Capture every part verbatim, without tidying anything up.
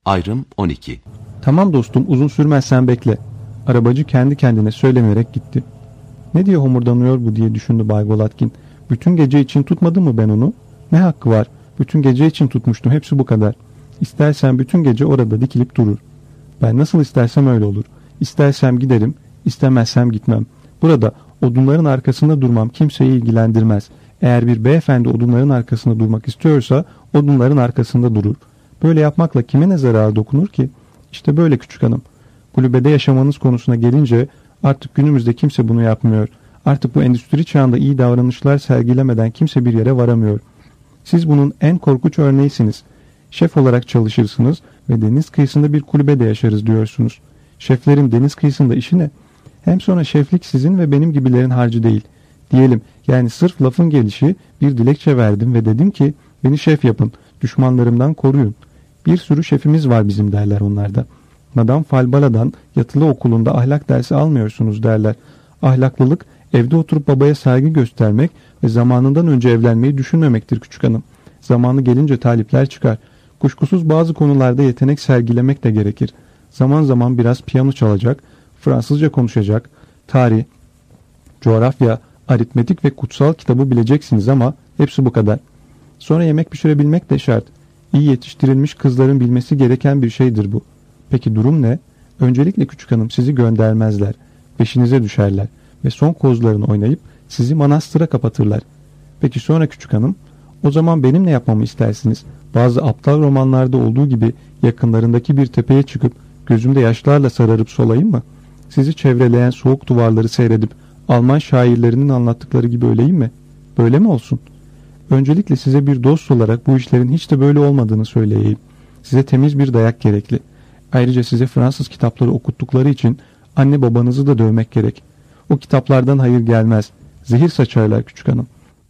Ayrım on iki. Tamam dostum, uzun sürmez, sen bekle. Arabacı kendi kendine söylemeyerek gitti. Ne diye homurdanıyor bu diye düşündü Bay Golatkin. Bütün gece için tutmadı mı ben onu? Ne hakkı var? Bütün gece için tutmuştum, hepsi bu kadar. İstersen bütün gece orada dikilip durur. Ben nasıl istersem öyle olur. İstersem giderim, istemezsem gitmem. Burada odunların arkasında durmam kimseyi ilgilendirmez. Eğer bir beyefendi odunların arkasında durmak istiyorsa odunların arkasında durur. Böyle yapmakla kime ne zararı dokunur ki? İşte böyle küçük hanım. Kulübede yaşamanız konusuna gelince artık günümüzde kimse bunu yapmıyor. Artık bu endüstri çağında iyi davranışlar sergilemeden kimse bir yere varamıyor. Siz bunun en korkunç örneğisiniz. Şef olarak çalışırsınız ve deniz kıyısında bir kulübede yaşarız diyorsunuz. Şeflerin deniz kıyısında işi ne? Hem sonra şeflik sizin ve benim gibilerin harcı değil. Diyelim, yani sırf lafın gelişi bir dilekçe verdim ve dedim ki beni şef yapın, düşmanlarımdan koruyun. Bir sürü şefimiz var bizim derler onlarda. Madame Falbala'dan yatılı okulunda ahlak dersi almıyorsunuz derler. Ahlaklılık evde oturup babaya saygı göstermek ve zamanından önce evlenmeyi düşünmemektir küçük hanım. Zamanı gelince talipler çıkar. Kuşkusuz bazı konularda yetenek sergilemek de gerekir. Zaman zaman biraz piyano çalacak, Fransızca konuşacak, tarih, coğrafya, aritmetik ve kutsal kitabı bileceksiniz ama hepsi bu kadar. Sonra yemek pişirebilmek de şart. İyi yetiştirilmiş kızların bilmesi gereken bir şeydir bu. Peki durum ne? Öncelikle küçük hanım sizi göndermezler. Peşinize düşerler ve son kozlarını oynayıp sizi manastıra kapatırlar. Peki sonra küçük hanım? O zaman benim ne yapmamı istersiniz? Bazı aptal romanlarda olduğu gibi yakınlarındaki bir tepeye çıkıp gözümde yaşlarla sararıp solayım mı? Sizi çevreleyen soğuk duvarları seyredip Alman şairlerinin anlattıkları gibi öleyim mi? Böyle mi olsun? Öncelikle size bir dost olarak bu işlerin hiç de böyle olmadığını söyleyeyim. Size temiz bir dayak gerekli. Ayrıca size Fransız kitapları okuttukları için anne babanızı da dövmek gerek. O kitaplardan hayır gelmez. Zehir saçarlar küçük hanım.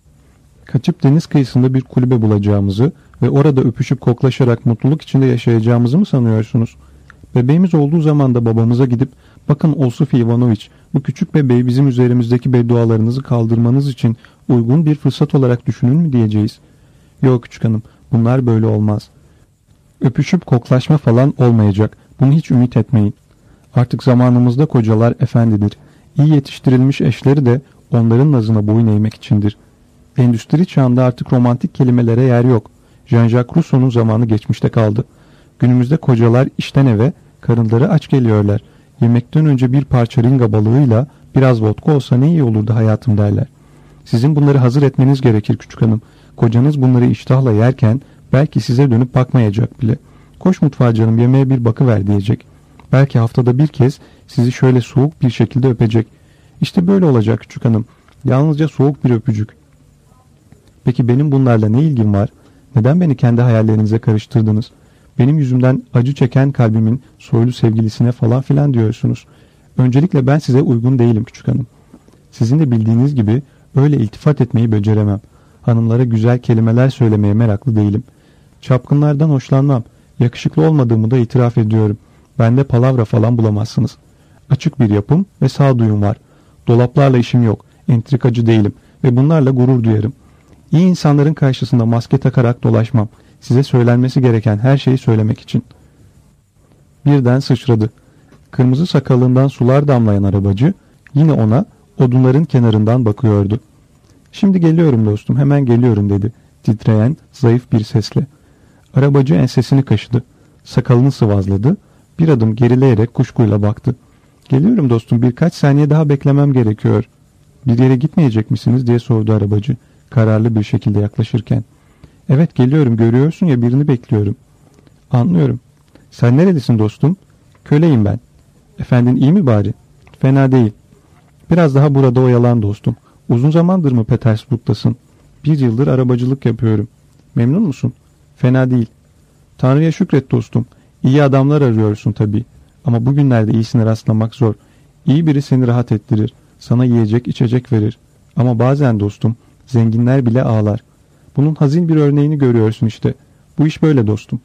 Kaçıp deniz kıyısında bir kulübe bulacağımızı ve orada öpüşüp koklaşarak mutluluk içinde yaşayacağımızı mı sanıyorsunuz? Bebeğimiz olduğu zaman da babamıza gidip bakın Olsufi Ivanoviç, bu küçük bebeği bizim üzerimizdeki beddualarınızı kaldırmanız için uygun bir fırsat olarak düşünün mü diyeceğiz? Yok küçük hanım, bunlar böyle olmaz. Öpüşüp koklaşma falan olmayacak. Bunu hiç ümit etmeyin. Artık zamanımızda kocalar efendidir. İyi yetiştirilmiş eşleri de onların nazına boyun eğmek içindir. Endüstri çağında artık romantik kelimelere yer yok. Jean-Jacques Rousseau'nun zamanı geçmişte kaldı. Günümüzde kocalar işten eve, karınları aç geliyorlar. Yemekten önce bir parça ringa balığıyla biraz vodka olsa ne iyi olurdu hayatım derler. Sizin bunları hazır etmeniz gerekir küçük hanım. Kocanız bunları iştahla yerken belki size dönüp bakmayacak bile. Koş mutfağa canım, yemeğe bir bakıver diyecek. Belki haftada bir kez sizi şöyle soğuk bir şekilde öpecek. İşte böyle olacak küçük hanım. Yalnızca soğuk bir öpücük. Peki benim bunlarla ne ilgim var? Neden beni kendi hayallerinize karıştırdınız? Benim yüzümden acı çeken kalbimin soylu sevgilisine falan filan diyorsunuz. Öncelikle ben size uygun değilim küçük hanım. Sizin de bildiğiniz gibi öyle iltifat etmeyi beceremem. Hanımlara güzel kelimeler söylemeye meraklı değilim. Çapkınlardan hoşlanmam. Yakışıklı olmadığımı da itiraf ediyorum. Bende palavra falan bulamazsınız. Açık bir yapım ve sağduyum var. Dolaplarla işim yok. Entrikacı değilim ve bunlarla gurur duyarım. İyi insanların karşısında maske takarak dolaşmam. Size söylenmesi gereken her şeyi söylemek için. Birden sıçradı. Kırmızı sakalından sular damlayan arabacı yine ona odunların kenarından bakıyordu. Şimdi geliyorum dostum, hemen geliyorum dedi titreyen zayıf bir sesle. Arabacı ensesini kaşıdı. Sakalını sıvazladı. Bir adım gerileyerek kuşkuyla baktı. Geliyorum dostum, birkaç saniye daha beklemem gerekiyor. Bir yere gitmeyecek misiniz diye sordu arabacı kararlı bir şekilde yaklaşırken. Evet geliyorum, görüyorsun ya, birini bekliyorum. Anlıyorum. Sen nerelisin dostum? Köleyim ben. Efendin iyi mi bari? Fena değil. Biraz daha burada oyalan dostum. Uzun zamandır mı Petersburg'dasın? Bir yıldır arabacılık yapıyorum. Memnun musun? Fena değil. Tanrı'ya şükret dostum. İyi adamlar arıyorsun tabii. Ama bugünlerde iyisine rastlamak zor. İyi biri seni rahat ettirir. Sana yiyecek içecek verir. Ama bazen dostum, zenginler bile ağlar. Bunun hazin bir örneğini görüyorsun işte. Bu iş böyle dostum.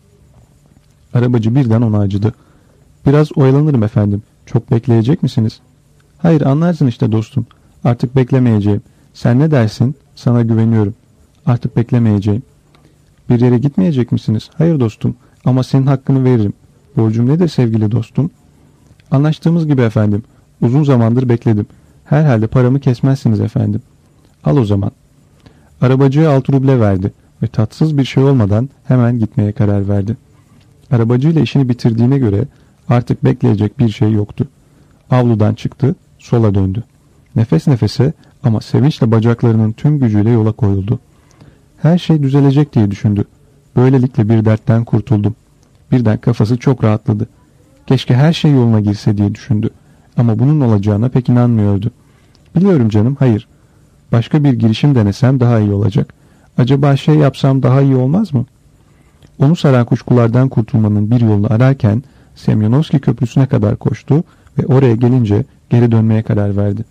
Arabacı birden ona acıdı. Biraz oyalanırım efendim. Çok bekleyecek misiniz? Hayır, anlarsın işte dostum. Artık beklemeyeceğim. Sen ne dersin? Sana güveniyorum. Artık beklemeyeceğim. Bir yere gitmeyecek misiniz? Hayır dostum. Ama senin hakkını veririm. Borcum nedir sevgili dostum? Anlaştığımız gibi efendim. Uzun zamandır bekledim. Herhalde paramı kesmezsiniz efendim. Al o zaman. Arabacıya altı ruble verdi ve tatsız bir şey olmadan hemen gitmeye karar verdi. Arabacıyla işini bitirdiğine göre artık bekleyecek bir şey yoktu. Avludan çıktı, sola döndü. Nefes nefese ama sevinçle bacaklarının tüm gücüyle yola koyuldu. Her şey düzelecek diye düşündü. Böylelikle bir dertten kurtuldum. Birden kafası çok rahatladı. Keşke her şey yoluna girse diye düşündü. Ama bunun olacağına pek inanmıyordu. Biliyorum canım, hayır. Başka bir girişim denesem daha iyi olacak. Acaba şey yapsam daha iyi olmaz mı? Onu saran kuşkulardan kurtulmanın bir yolunu ararken Semyonovski Köprüsü'ne kadar koştu ve oraya gelince geri dönmeye karar verdi.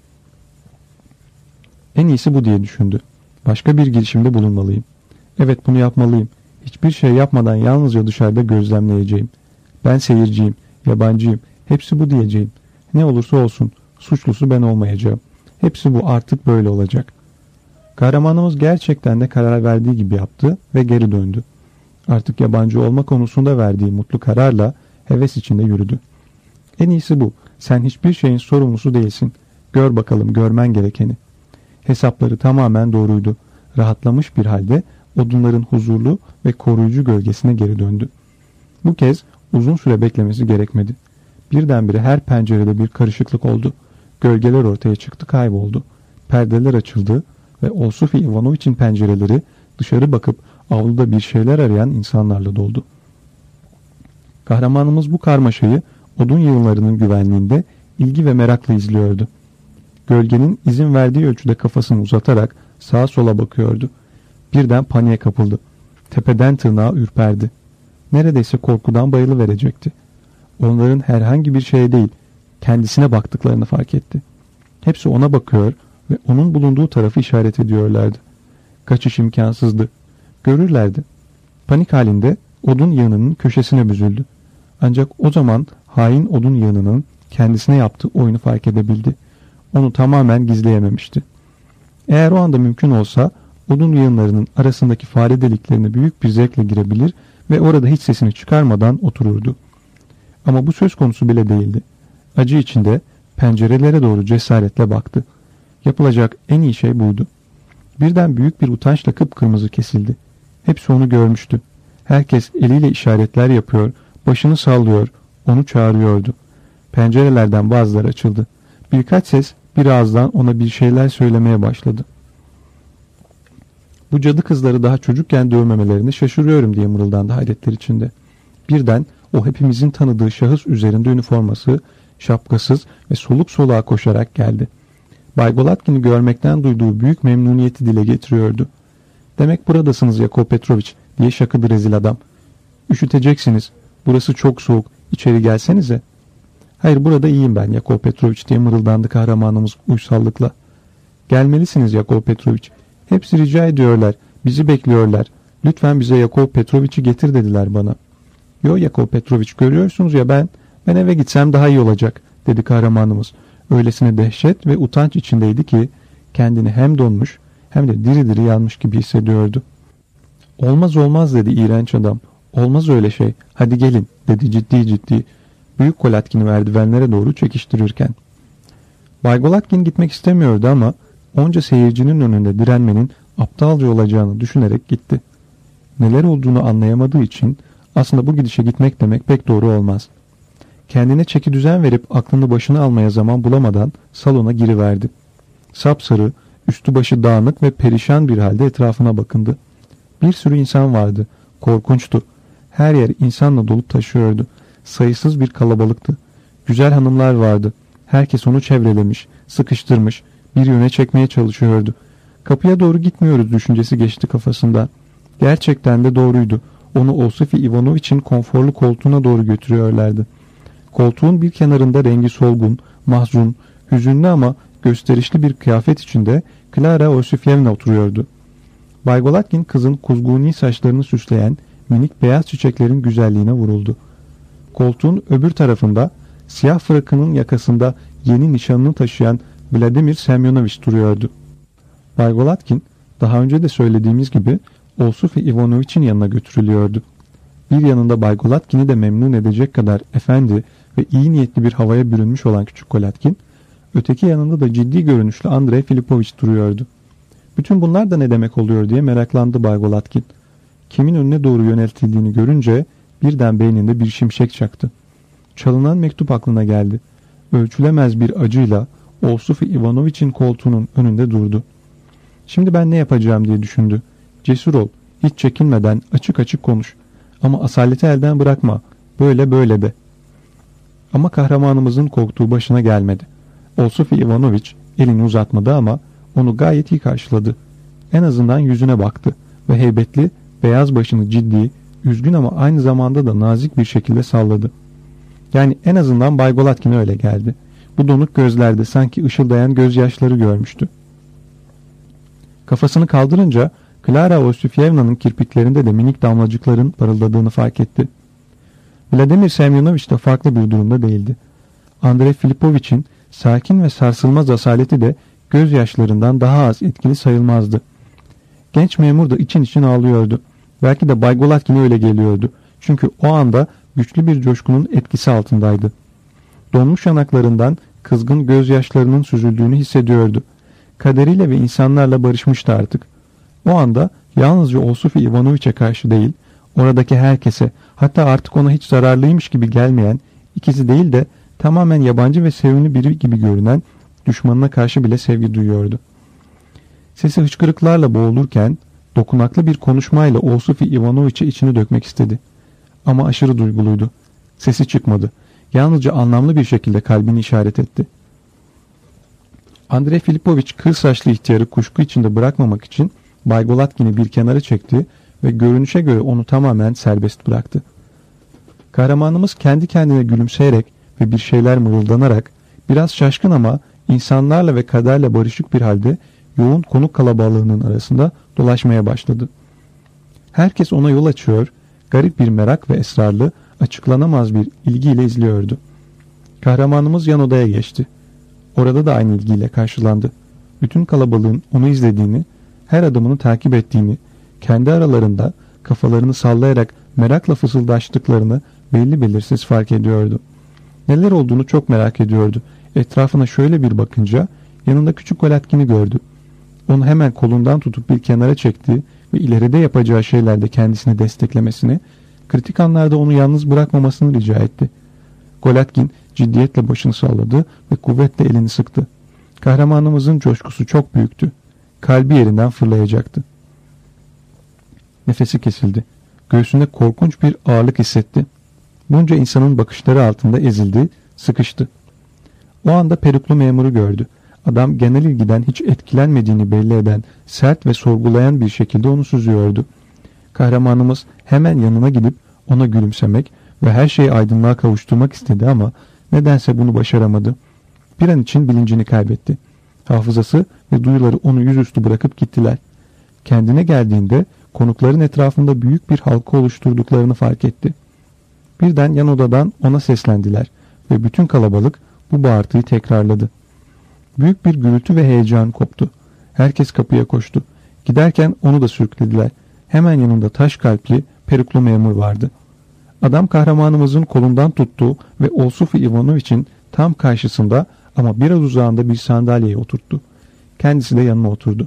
En iyisi bu diye düşündü. Başka bir girişimde bulunmalıyım. Evet, bunu yapmalıyım. Hiçbir şey yapmadan yalnızca dışarıda gözlemleyeceğim. Ben seyirciyim, yabancıyım. Hepsi bu diyeceğim. Ne olursa olsun suçlusu ben olmayacağım. Hepsi bu, artık böyle olacak. Kahramanımız gerçekten de karar verdiği gibi yaptı ve geri döndü. Artık yabancı olma konusunda verdiği mutlu kararla heves içinde yürüdü. En iyisi bu. Sen hiçbir şeyin sorumlusu değilsin. Gör bakalım görmen gerekeni. Hesapları tamamen doğruydu. Rahatlamış bir halde odunların huzurlu ve koruyucu gölgesine geri döndü. Bu kez uzun süre beklemesi gerekmedi. Birdenbire her pencerede bir karışıklık oldu. Gölgeler ortaya çıktı, kayboldu. Perdeler açıldı ve Olsufi Ivanoviç'in pencereleri dışarı bakıp avluda bir şeyler arayan insanlarla doldu. Kahramanımız bu karmaşayı odun yığınlarının güvenliğinde ilgi ve merakla izliyordu. Gölgenin izin verdiği ölçüde kafasını uzatarak sağa sola bakıyordu. Birden paniğe kapıldı. Tepeden tırnağa ürperdi. Neredeyse korkudan bayılıverecekti. Onların herhangi bir şeye değil, kendisine baktıklarını fark etti. Hepsi ona bakıyor ve onun bulunduğu tarafı işaret ediyorlardı. Kaçış imkansızdı. Görürlerdi. Panik halinde odun yığınının köşesine büzüldü. Ancak o zaman hain odun yığınının kendisine yaptığı oyunu fark edebildi. Onu tamamen gizleyememişti. Eğer o anda mümkün olsa odun yığınlarının arasındaki fare deliklerine büyük bir zevkle girebilir ve orada hiç sesini çıkarmadan otururdu. Ama bu söz konusu bile değildi. Acı içinde pencerelere doğru cesaretle baktı. Yapılacak en iyi şey buydu. Birden büyük bir utançla kıpkırmızı kesildi. Hepsi onu görmüştü. Herkes eliyle işaretler yapıyor, başını sallıyor, onu çağırıyordu. Pencerelerden bazıları açıldı. Birkaç ses bir ağızdan ona bir şeyler söylemeye başladı. Bu cadı kızları daha çocukken dövmemelerini şaşırıyorum diye mırıldandı hayretler içinde. Birden o hepimizin tanıdığı şahıs üzerinde üniforması, şapkasız ve soluk soluğa koşarak geldi. Bay Golatkin'i görmekten duyduğu büyük memnuniyeti dile getiriyordu. "Demek buradasınız Yakov Petroviç," diye şakıdı rezil adam. "Üşüteceksiniz. Burası çok soğuk. İçeri gelsenize." "Hayır, burada iyiyim ben Yakov Petroviç," diye mırıldandı kahramanımız uysallıkla. "Gelmelisiniz Yakov Petroviç. Hepsi rica ediyorlar. Bizi bekliyorlar. Lütfen bize Yakov Petroviç'i getir dediler bana." "Yo Yakov Petroviç, görüyorsunuz ya ben, ben eve gitsem daha iyi olacak," dedi kahramanımız. Öylesine dehşet ve utanç içindeydi ki kendini hem donmuş hem de diri diri yanmış gibi hissediyordu. "Olmaz olmaz," dedi iğrenç adam. "Olmaz öyle şey. Hadi gelin," dedi ciddi ciddi. Büyük Golatkin'i merdivenlere doğru çekiştirirken. Bay Golatkin gitmek istemiyordu ama onca seyircinin önünde direnmenin aptalca olacağını düşünerek gitti. Neler olduğunu anlayamadığı için aslında bu gidişe gitmek demek pek doğru olmaz. Kendine çeki düzen verip aklını başına almaya zaman bulamadan salona giriverdi. Sapsarı, üstü başı dağınık ve perişan bir halde etrafına bakındı. Bir sürü insan vardı. Korkunçtu. Her yer insanla dolup taşıyordu. Sayısız bir kalabalıktı. Güzel hanımlar vardı. Herkes onu çevrelemiş, sıkıştırmış, bir yöne çekmeye çalışıyordu. Kapıya doğru gitmiyoruz düşüncesi geçti kafasından. Gerçekten de doğruydu. Onu Olsufi Ivanoviç'in konforlu koltuğuna doğru götürüyorlardı. Koltuğun bir kenarında rengi solgun, mahzun, hüzünlü ama gösterişli bir kıyafet içinde Klara Osifyevna oturuyordu. Bay Golatkin kızın kuzguni saçlarını süsleyen minik beyaz çiçeklerin güzelliğine vuruldu. Koltuğun öbür tarafında siyah frakının yakasında yeni nişanını taşıyan Vladimir Semyonoviç duruyordu. Bay Golatkin daha önce de söylediğimiz gibi Olsufi Ivanoviç'in yanına götürülüyordu. Bir yanında Bay Golatkin'i de memnun edecek kadar efendi ve iyi niyetli bir havaya bürünmüş olan küçük Golatkin, öteki yanında da ciddi görünüşlü Andrei Filipovich duruyordu. Bütün bunlar da ne demek oluyor diye meraklandı Bay Golatkin. Kimin önüne doğru yöneltildiğini görünce birden beyninde bir şimşek çaktı. Çalınan mektup aklına geldi. Ölçülemez bir acıyla Olsufi Ivanoviç'in koltuğunun önünde durdu. Şimdi ben ne yapacağım diye düşündü. Cesur ol, hiç çekinmeden açık açık konuş. Ama asaleti elden bırakma, böyle böyle de. Ama kahramanımızın korktuğu başına gelmedi. Olsufi Ivanoviç elini uzatmadı ama onu gayet iyi karşıladı. En azından yüzüne baktı ve heybetli, beyaz başını ciddi, üzgün ama aynı zamanda da nazik bir şekilde salladı. Yani en azından Bay Golatkin'e öyle geldi. Bu donuk gözlerde sanki ışıldayan gözyaşları görmüştü. Kafasını kaldırınca Klara Osifyevna'nın kirpiklerinde de minik damlacıkların parıldadığını fark etti. Vladimir Semyonoviç de farklı bir durumda değildi. Andrei Filipovich'in sakin ve sarsılmaz asaleti de gözyaşlarından daha az etkili sayılmazdı. Genç memur da için için ağlıyordu. Belki de Bay Golatkin'e öyle geliyordu. Çünkü o anda güçlü bir coşkunun etkisi altındaydı. Donmuş yanaklarından kızgın gözyaşlarının süzüldüğünü hissediyordu. Kaderiyle ve insanlarla barışmıştı artık. O anda yalnızca Olsufi Ivanoviç'e karşı değil, oradaki herkese, hatta artık ona hiç zararlıymış gibi gelmeyen, ikisi değil de tamamen yabancı ve sevimli biri gibi görünen düşmanına karşı bile sevgi duyuyordu. Sesi hıçkırıklarla boğulurken dokunaklı bir konuşmayla Olsufi Ivanoviç'e içini dökmek istedi. Ama aşırı duyguluydu. Sesi çıkmadı. Yalnızca anlamlı bir şekilde kalbini işaret etti. Andrei Filipovich kır saçlı ihtiyarı kuşku içinde bırakmamak için Bay Golatkin'i bir kenara çekti ve görünüşe göre onu tamamen serbest bıraktı. Kahramanımız kendi kendine gülümseyerek ve bir şeyler mırıldanarak biraz şaşkın ama insanlarla ve kaderle barışık bir halde yoğun konuk kalabalığının arasında dolaşmaya başladı. Herkes ona yol açıyor, garip bir merak ve esrarlı, açıklanamaz bir ilgiyle izliyordu. Kahramanımız yan odaya geçti. Orada da aynı ilgiyle karşılandı. Bütün kalabalığın onu izlediğini, her adımını takip ettiğini, kendi aralarında kafalarını sallayarak merakla fısıldaştıklarını belli belirsiz fark ediyordu. Neler olduğunu çok merak ediyordu. Etrafına şöyle bir bakınca yanında küçük Golatkin'i gördü. Onu hemen kolundan tutup bir kenara çekti ve ileride yapacağı şeylerde kendisini desteklemesini, kritik anlarda onu yalnız bırakmamasını rica etti. Golatkin ciddiyetle başını salladı ve kuvvetle elini sıktı. Kahramanımızın coşkusu çok büyüktü. Kalbi yerinden fırlayacaktı. Nefesi kesildi. Göğsünde korkunç bir ağırlık hissetti. Bunca insanın bakışları altında ezildi, sıkıştı. O anda peruklu memuru gördü. Adam genel ilgiden hiç etkilenmediğini belli eden, sert ve sorgulayan bir şekilde onu süzüyordu. Kahramanımız hemen yanına gidip ona gülümsemek ve her şeyi aydınlığa kavuşturmak istedi ama nedense bunu başaramadı. Bir an için bilincini kaybetti. Hafızası ve duyuları onu yüzüstü bırakıp gittiler. Kendine geldiğinde konukların etrafında büyük bir halka oluşturduklarını fark etti. Birden yan odadan ona seslendiler ve bütün kalabalık bu bağırtıyı tekrarladı. Büyük bir gürültü ve heyecan koptu. Herkes kapıya koştu. Giderken onu da sürüklediler. Hemen yanında taş kalpli, peruklu memur vardı. Adam kahramanımızın kolundan tuttuğu ve Olsufi Ivanoviç'in tam karşısında ama biraz uzağında bir sandalyeye oturttu. Kendisi de yanına oturdu.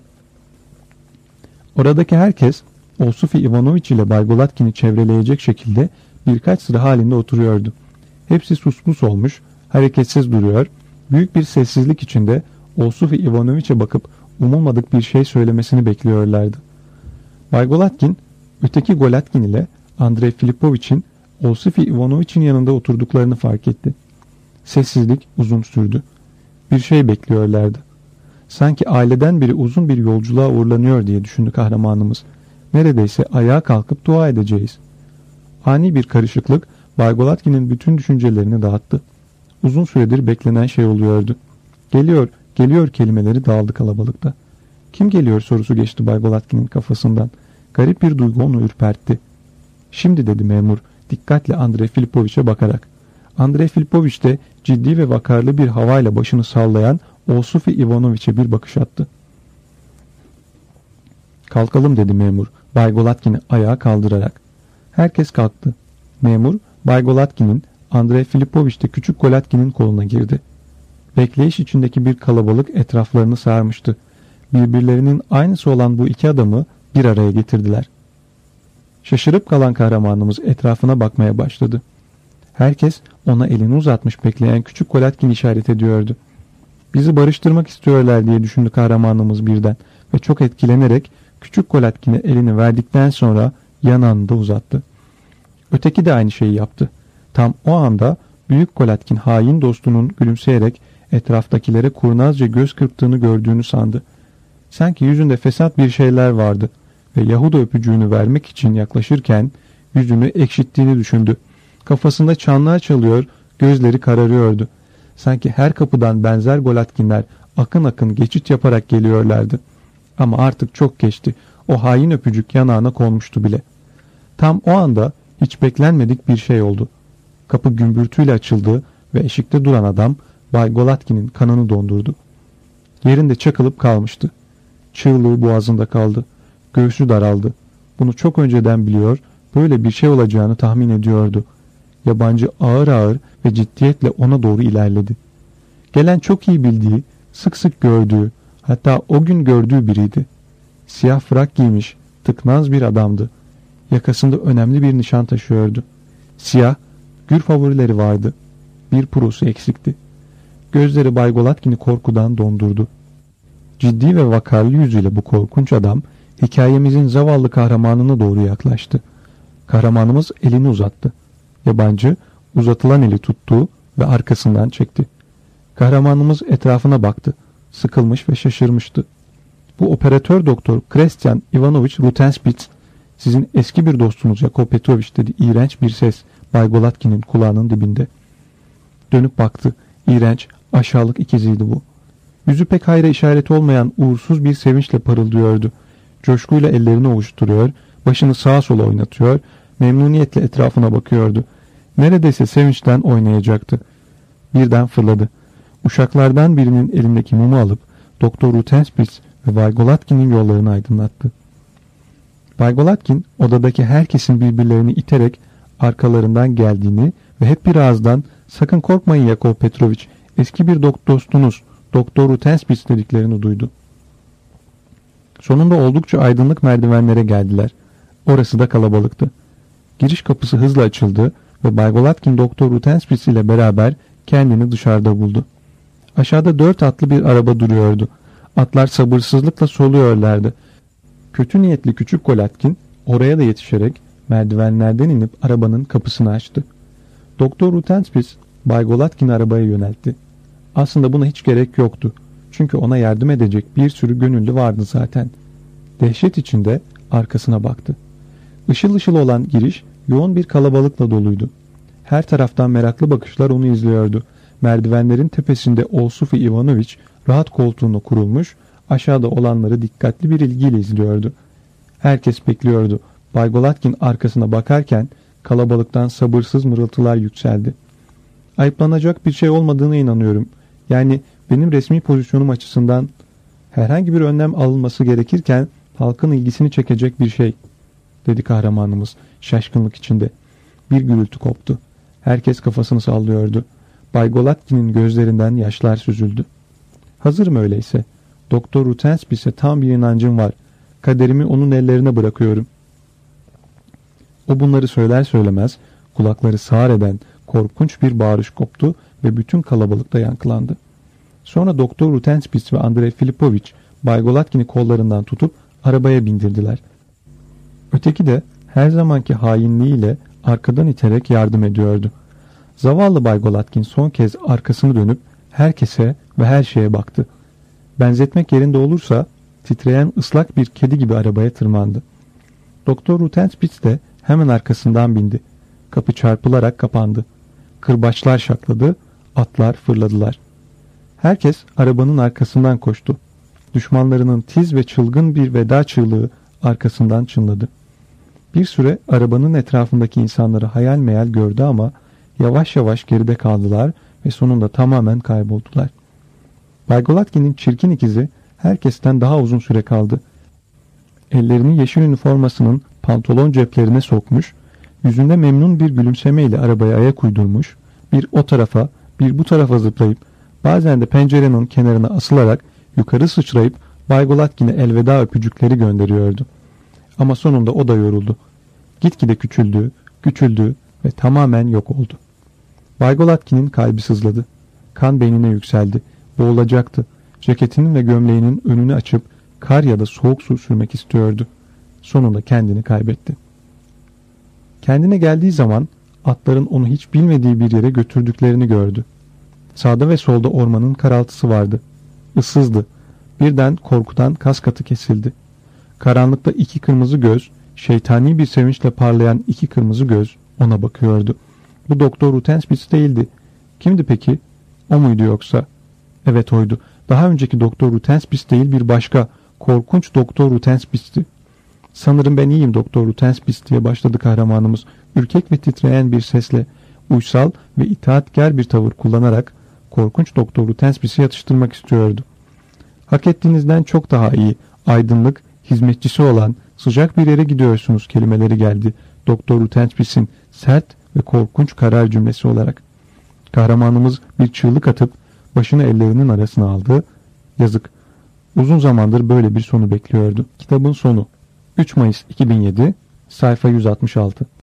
Oradaki herkes Olsufi Ivanoviç ile Bay Golatkin'i çevreleyecek şekilde birkaç sıra halinde oturuyordu. Hepsi suspus olmuş, hareketsiz duruyor, büyük bir sessizlik içinde Olsufi Ivanoviç'e bakıp umulmadık bir şey söylemesini bekliyorlardı. Bay Golatkin, öteki Golatkin ile Andrei Filipovich'in Olsufi Ivanoviç'in yanında oturduklarını fark etti. Sessizlik uzun sürdü. Bir şey bekliyorlardı. Sanki aileden biri uzun bir yolculuğa uğurlanıyor diye düşündü kahramanımız. Neredeyse ayağa kalkıp dua edeceğiz. Ani bir karışıklık Bay Golatkin'in bütün düşüncelerini dağıttı. Uzun süredir beklenen şey oluyordu. Geliyor, geliyor kelimeleri dağıldı kalabalıkta. Kim geliyor sorusu geçti Bay Golatkin'in kafasından. Garip bir duygu onu ürpertti. Şimdi dedi memur dikkatle Andrei Filipovich'e bakarak. Andrei Filipovich de ciddi ve vakarlı bir havayla başını sallayan Olsufi Ivanoviç'e bir bakış attı. Kalkalım dedi memur Bay Golatkin'i ayağa kaldırarak. Herkes kalktı. Memur, Bay Golatkin'in, Andrei Filipovich de küçük Golatkin'in koluna girdi. Bekleyiş içindeki bir kalabalık etraflarını sarmıştı. Birbirlerinin aynısı olan bu iki adamı bir araya getirdiler. Şaşırıp kalan kahramanımız etrafına bakmaya başladı. Herkes ona elini uzatmış bekleyen küçük Golatkin işaret ediyordu. Bizi barıştırmak istiyorlar diye düşündü kahramanımız birden ve çok etkilenerek küçük Golatkin'e elini verdikten sonra yanağını da uzattı. Öteki de aynı şeyi yaptı. Tam o anda büyük Golatkin hain dostunun gülümseyerek etraftakilere kurnazca göz kırptığını gördüğünü sandı. Sanki yüzünde fesat bir şeyler vardı ve Yahuda öpücüğünü vermek için yaklaşırken yüzünü ekşittiğini düşündü. Kafasında çanlar çalıyor, gözleri kararıyordu. Sanki her kapıdan benzer Golatkinler akın akın geçit yaparak geliyorlardı. Ama artık çok geçti. O hain öpücük yanağına konmuştu bile. Tam o anda hiç beklenmedik bir şey oldu. Kapı gümbürtüyle açıldı ve eşikte duran adam Bay Golatkin'in kanını dondurdu. Yerinde çakılıp kalmıştı. Çığlığı boğazında kaldı. Göğsü daraldı. Bunu çok önceden biliyor, böyle bir şey olacağını tahmin ediyordu. Yabancı ağır ağır ve ciddiyetle ona doğru ilerledi. Gelen çok iyi bildiği, sık sık gördüğü, hatta o gün gördüğü biriydi. Siyah frak giymiş, tıknaz bir adamdı. Yakasında önemli bir nişan taşıyordu. Siyah, gür favorileri vardı. Bir purosu eksikti. Gözleri Bay Golatkin'i korkudan dondurdu. Ciddi ve vakarlı yüzüyle bu korkunç adam, hikayemizin zavallı kahramanına doğru yaklaştı. Kahramanımız elini uzattı. Yabancı, uzatılan eli tuttu ve arkasından çekti. Kahramanımız etrafına baktı. Sıkılmış ve şaşırmıştı. Bu operatör doktor Christian Ivanovich Rutenspitz, sizin eski bir dostunuz Yakov Petrovich dedi iğrenç bir ses Bay Golatkin'in kulağının dibinde. Dönüp baktı. İğrenç, aşağılık ikiziydi bu. Yüzü pek hayra işareti olmayan uğursuz bir sevinçle parıldıyordu. Coşkuyla ellerini ovuşturuyor, başını sağa sola oynatıyor, memnuniyetle etrafına bakıyordu. Neredeyse sevinçten oynayacaktı. Birden fırladı. Uşaklardan birinin elindeki mumu alıp Doktor Rutenspitz ve Bay Golatkin'in yollarını aydınlattı. Bay Golatkin odadaki herkesin birbirlerini iterek arkalarından geldiğini ve hep bir ağızdan sakın korkmayın Yakov Petrovich, eski bir dostunuz Doktor Rutenspitz dediklerini duydu. Sonunda oldukça aydınlık merdivenlere geldiler. Orası da kalabalıktı. Giriş kapısı hızla açıldı ve Bay Golatkin Doktor Rutenspitz ile beraber kendini dışarıda buldu. Aşağıda dört atlı bir araba duruyordu. Atlar sabırsızlıkla soluyorlardı. Kötü niyetli küçük Golatkin oraya da yetişerek merdivenlerden inip arabanın kapısını açtı. Doktor Rutenspitz Bay Golatkin'i arabaya yöneltti. Aslında buna hiç gerek yoktu. Çünkü ona yardım edecek bir sürü gönüllü vardı zaten. Dehşet içinde arkasına baktı. Işıl ışıl olan giriş yoğun bir kalabalıkla doluydu. Her taraftan meraklı bakışlar onu izliyordu. Merdivenlerin tepesinde Olsufi Ivanovich rahat koltuğuna kurulmuş, aşağıda olanları dikkatli bir ilgiyle izliyordu. Herkes bekliyordu. Bay Golatkin arkasına bakarken kalabalıktan sabırsız mırıltılar yükseldi. Ayıplanacak bir şey olmadığına inanıyorum. Yani benim resmi pozisyonum açısından herhangi bir önlem alınması gerekirken halkın ilgisini çekecek bir şey, dedi kahramanımız şaşkınlık içinde. Bir gürültü koptu. Herkes kafasını sallıyordu. Bay Golatkin'in gözlerinden yaşlar süzüldü. Hazırım öyleyse. Doktor Rutenspitz'e tam bir inancım var. Kaderimi onun ellerine bırakıyorum. O bunları söyler söylemez kulakları sağır eden korkunç bir bağırış koptu ve bütün kalabalıkta yankılandı. Sonra Doktor Rutenspitz ve Andrei Filipovich Bay Golatkin'i kollarından tutup arabaya bindirdiler. Öteki de her zamanki hainliğiyle arkadan iterek yardım ediyordu. Zavallı Bay Golatkin son kez arkasını dönüp herkese ve her şeye baktı. Benzetmek yerinde olursa titreyen ıslak bir kedi gibi arabaya tırmandı. Doktor Rutenspitz de hemen arkasından bindi. Kapı çarpılarak kapandı. Kırbaçlar şakladı, atlar fırladılar. Herkes arabanın arkasından koştu. Düşmanlarının tiz ve çılgın bir veda çığlığı arkasından çınladı. Bir süre arabanın etrafındaki insanları hayal meyal gördü ama yavaş yavaş geride kaldılar ve sonunda tamamen kayboldular. Bay Golatkin'in çirkin ikizi herkesten daha uzun süre kaldı. Ellerini yeşil üniformasının pantolon ceplerine sokmuş, Yüzünde memnun bir gülümsemeyle arabaya ayak uydurmuş, bir o tarafa bir bu tarafa zıplayıp bazen de pencerenin kenarına asılarak yukarı sıçrayıp Bay Golatkin'e elveda öpücükleri gönderiyordu. Ama sonunda o da yoruldu. Gitgide küçüldü, küçüldü ve tamamen yok oldu. Bay Golatkin'in kalbi sızladı. Kan beynine yükseldi. Boğulacaktı. Ceketinin ve gömleğinin önünü açıp kar ya da soğuk su sürmek istiyordu. Sonunda kendini kaybetti. Kendine geldiği zaman atların onu hiç bilmediği bir yere götürdüklerini gördü. Sağda ve solda ormanın karaltısı vardı. Issızdı. Birden korkudan kas katı kesildi. Karanlıkta iki kırmızı göz, şeytani bir sevinçle parlayan iki kırmızı göz ona bakıyordu. Bu Doktor Rutenspitz değildi. Kimdi peki? O muydu yoksa? Evet oydu. Daha önceki Doktor Rutenspitz değil bir başka, korkunç Doktor Rutenspitz'ti. Sanırım ben iyiyim Doktor Rutenspitz diye başladı kahramanımız. Ürkek ve titreyen bir sesle, uysal ve itaatkar bir tavır kullanarak korkunç Doktor Rutenspitz'i yatıştırmak istiyordu. Hak ettiğinizden çok daha iyi, aydınlık, hizmetçisi olan sıcak bir yere gidiyorsunuz kelimeleri geldi Doktor Rutenspitz'in sert ve korkunç karar cümlesi olarak. Kahramanımız bir çığlık atıp başını ellerinin arasına aldı. Yazık. Uzun zamandır böyle bir sonu bekliyordu. Kitabın sonu. üç Mayıs iki bin yedi, sayfa yüz altmış altı.